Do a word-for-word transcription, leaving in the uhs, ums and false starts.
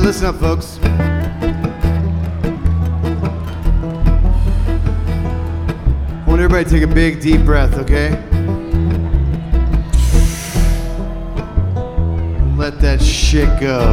listen up, folks. I want everybody to take a big, deep breath, okay? Let that shit go.